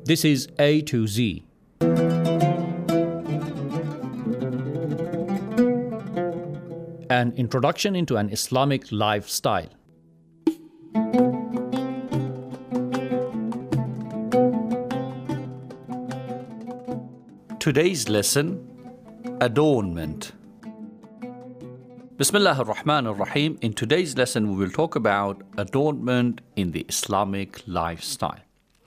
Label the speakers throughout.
Speaker 1: This is A to Z. An introduction into an Islamic lifestyle. Today's lesson, adornment. Bismillah ar-Rahman ar-Rahim. In today's lesson, we will talk about adornment in the Islamic lifestyle.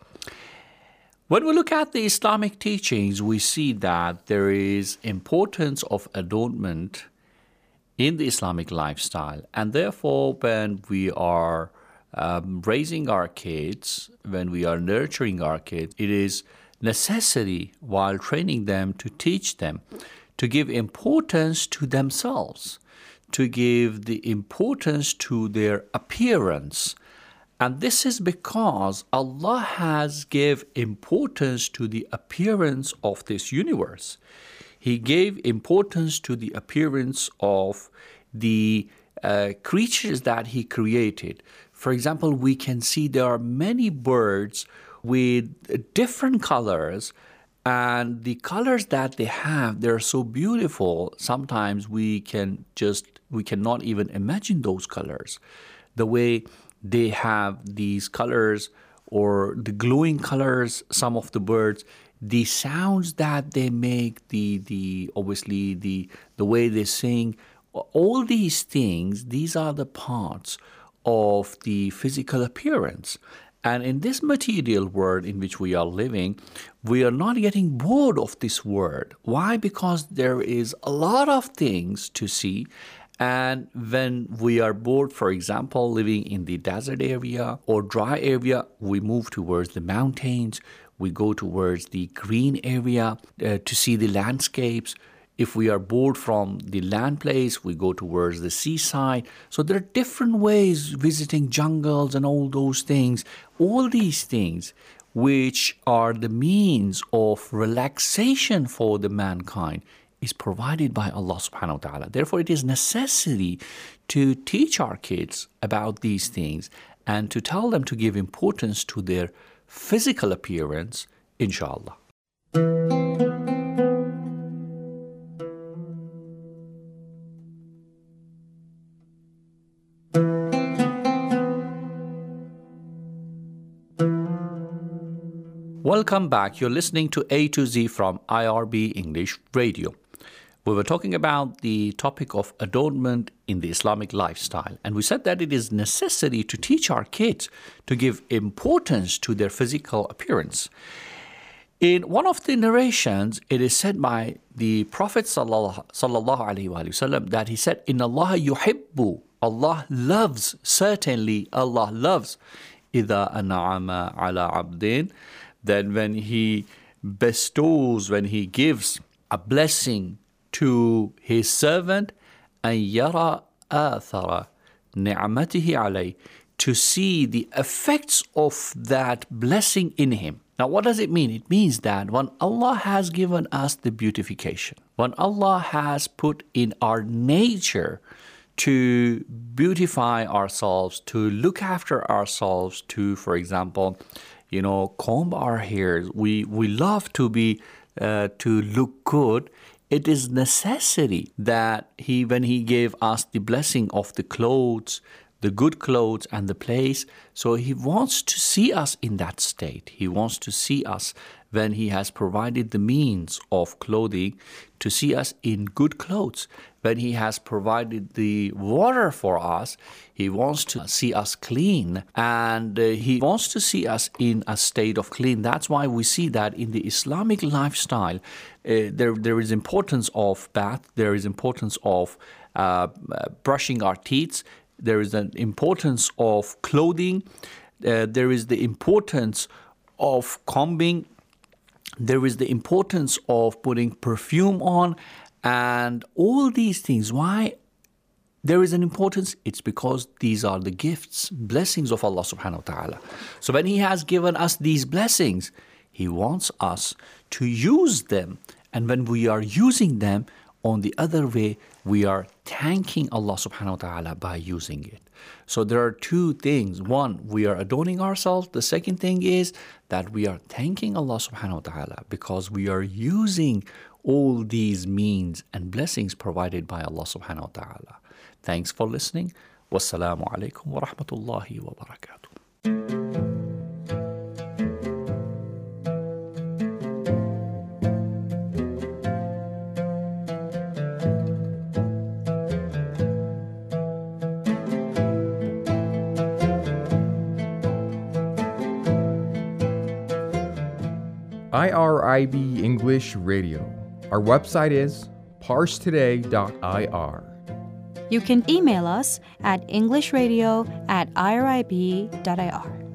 Speaker 1: When we look at the Islamic teachings, we see that there is importance of adornment in the Islamic lifestyle. And therefore, when we are raising our kids, when we are nurturing our kids, it is necessary while training them to teach them to give importance to themselves, to give the importance to their appearance. And this is because Allah has give importance to the appearance of this universe. He gave importance to the appearance of the creatures that He created. For example, we can see there are many birds with different colors, and the colors that they have, they're so beautiful. Sometimes we cannot even imagine those colors. The way they have these colors or the glowing colors, some of the birds, the sounds that they make, the way they sing, all these things, these are the parts of the physical appearance. And in this material world in which we are living, we are not getting bored of this world. Why? Because there is a lot of things to see. And when we are bored, for example, living in the desert area or dry area, we move towards the mountains. We go towards the green area to see the landscapes. If we are bored from the land place, we go towards the seaside. So there are different ways visiting jungles and all those things. All these things which are the means of relaxation for the mankind is provided by Allah subhanahu wa ta'ala. Therefore, it is necessary to teach our kids about these things and to tell them to give importance to their physical appearance, inshallah. Welcome back. You're listening to A to Z from IRB English Radio. We were talking about the topic of adornment in the Islamic lifestyle. And we said that it is necessary to teach our kids to give importance to their physical appearance. In one of the narrations, it is said by the Prophet sallallahu alaihi wasallam that he said, "Inna Allah yuhibbu," Allah loves, certainly Allah loves, إِذَا أَنْعَمَ عَلَى عَبْدٍ, that when He bestows, when He gives a blessing to His servant, أَنْ يَرَى آثَرَ نِعْمَتِهِ عَلَيْهِ, to see the effects of that blessing in him. Now, what does it mean? It means that when Allah has given us the beautification, when Allah has put in our nature to beautify ourselves, to look after ourselves, to, for example, comb our hairs. We love to look good. It is necessary that when He gave us the blessing of the clothes, the good clothes and the place, so He wants to see us in that state. He wants to see us when He has provided the means of clothing, to see us in good clothes. When He has provided the water for us, He wants to see us clean, and He wants to see us in a state of clean. That's why we see that in the Islamic lifestyle, there is importance of bath, there is importance of brushing our teeth, there is an importance of clothing, there is the importance of combing, there is the importance of putting perfume on, and all these things. Why there is an importance? It's because these are the gifts, blessings of Allah subhanahu wa ta'ala. So when He has given us these blessings, He wants us to use them. And when we are using them, on the other way, we are thanking Allah subhanahu wa ta'ala by using it. So there are two things. One, we are adorning ourselves. The second thing is that we are thanking Allah subhanahu wa ta'ala because we are using all these means and blessings provided by Allah subhanahu wa ta'ala. Thanks for listening. Wassalamu alaikum wa rahmatullahi wa barakatuh.
Speaker 2: IRIB English Radio. Our website is parsetoday.ir.
Speaker 3: You can email us at englishradio@irib.ir.